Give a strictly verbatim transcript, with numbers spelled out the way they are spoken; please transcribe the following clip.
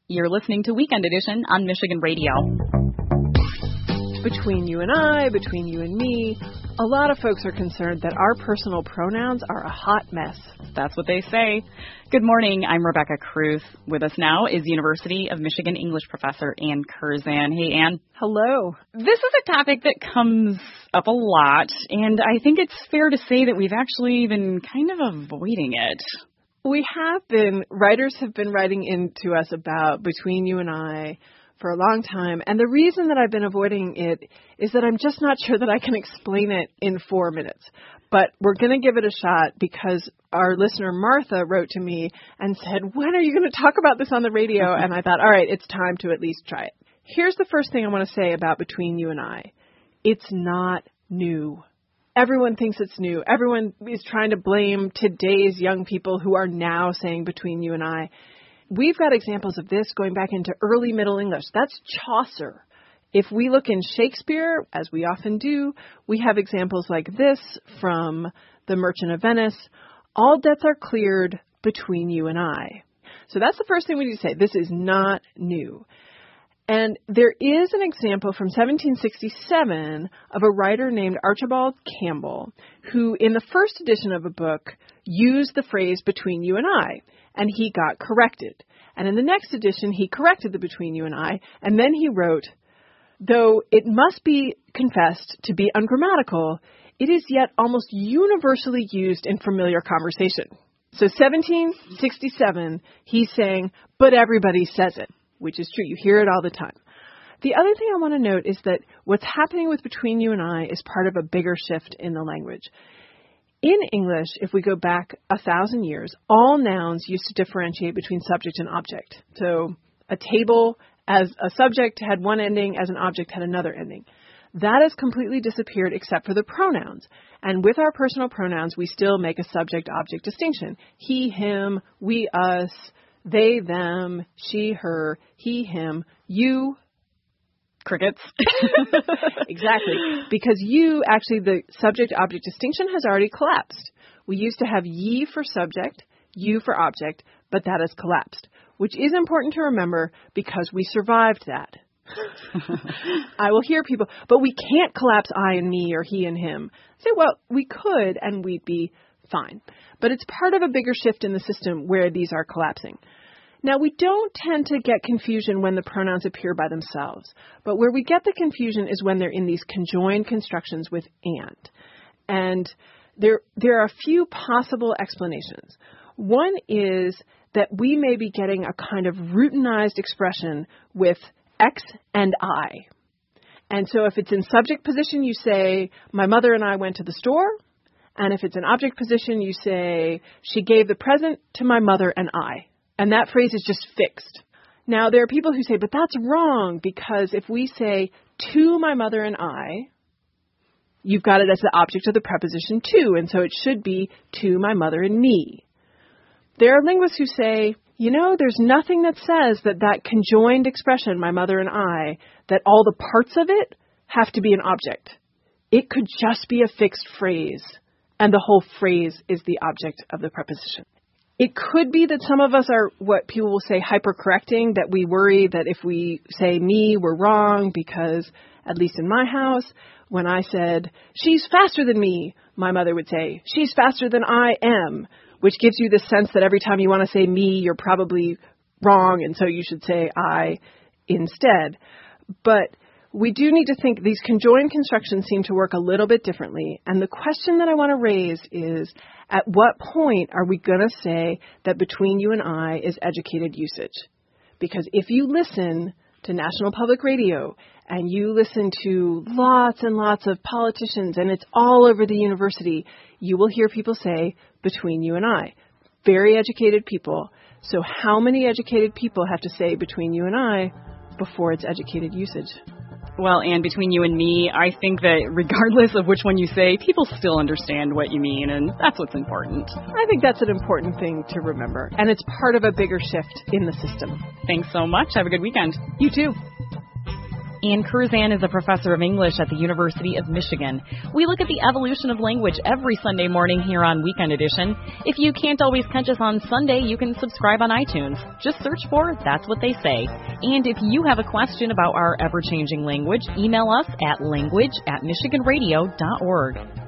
You're listening to Weekend Edition on Michigan Radio. Between you and I, between you and me, a lot of folks are concerned that our personal pronouns are a hot mess. That's what they say. Good morning. I'm Rebecca Cruz. With us now is University of Michigan English professor Ann Curzan. Hey, Ann. Hello. This is a topic that comes up a lot, and I think it's fair to say that we've actually been kind of avoiding it. We have been. Writers have been writing into us about between you and I for a long time. And the reason that I've been avoiding it is that I'm just not sure that I can explain it in four minutes. But we're going to give it a shot because our listener Martha wrote to me and said, when are you going to talk about this on the radio? And I thought, all right, it's time to at least try it. Here's the first thing I want to say about between you and I. It's not new. Everyone thinks it's new. Everyone is trying to blame today's young people who are now saying between you and I. We've got examples of this going back into early Middle English. That's Chaucer. If we look in Shakespeare, as we often do, we have examples like this from The Merchant of Venice. All debts are cleared between you and I. So that's the first thing we need to say. This is not new. And there is an example from seventeen sixty-seven of a writer named Archibald Campbell, who in the first edition of a book used the phrase between you and I, and he got corrected. And in the next edition, he corrected the between you and I, and then he wrote, though it must be confessed to be ungrammatical, it is yet almost universally used in familiar conversation. So seventeen sixty-seven, he's saying, but everybody says it. Which is true. You hear it all the time. The other thing I want to note is that what's happening with between you and I is part of a bigger shift in the language. In English, if we go back a thousand years, all nouns used to differentiate between subject and object. So a table as a subject had one ending, as an object had another ending. That has completely disappeared except for the pronouns. And with our personal pronouns, we still make a subject-object distinction. He, him, we, us, they, them, she, her, he, him, you. Crickets. Exactly. Because you, actually, the subject-object distinction has already collapsed. We used to have ye for subject, you for object, but that has collapsed, which is important to remember because we survived that. I will hear people, but we can't collapse I and me or he and him. Say, well, we could and we'd be fine. But it's part of a bigger shift in the system where these are collapsing. Now, we don't tend to get confusion when the pronouns appear by themselves, but where we get the confusion is when they're in these conjoined constructions with and. And there, there are a few possible explanations. One is that we may be getting a kind of routinized expression with X and I. And so if it's in subject position, you say, my mother and I went to the store. And if it's an object position, you say, she gave the present to my mother and I. And that phrase is just fixed. Now, there are people who say, but that's wrong, because if we say, to my mother and I, you've got it as the object of the preposition to, and so it should be to my mother and me. There are linguists who say, you know, there's nothing that says that that conjoined expression, my mother and I, that all the parts of it have to be an object. It could just be a fixed phrase. And the whole phrase is the object of the preposition. It could be that some of us are what people will say hypercorrecting, that we worry that if we say me, we're wrong because, at least in my house, when I said, she's faster than me, my mother would say, she's faster than I am, which gives you the sense that every time you want to say me, you're probably wrong, and so you should say I instead. But we do need to think these conjoined constructions seem to work a little bit differently. And the question that I want to raise is, at what point are we going to say that between you and I is educated usage? Because if you listen to National Public Radio and you listen to lots and lots of politicians, and it's all over the university, you will hear people say between you and I. Very educated people. So how many educated people have to say between you and I before it's educated usage? Well, and between you and me, I think that regardless of which one you say, people still understand what you mean, and that's what's important. I think that's an important thing to remember, and it's part of a bigger shift in the system. Thanks so much. Have a good weekend. You too. Ann Curzan is a professor of English at the University of Michigan. We look at the evolution of language every Sunday morning here on Weekend Edition. If you can't always catch us on Sunday, you can subscribe on iTunes. Just search for That's What They Say. And if you have a question about our ever-changing language, email us at language at michigan radio dot org.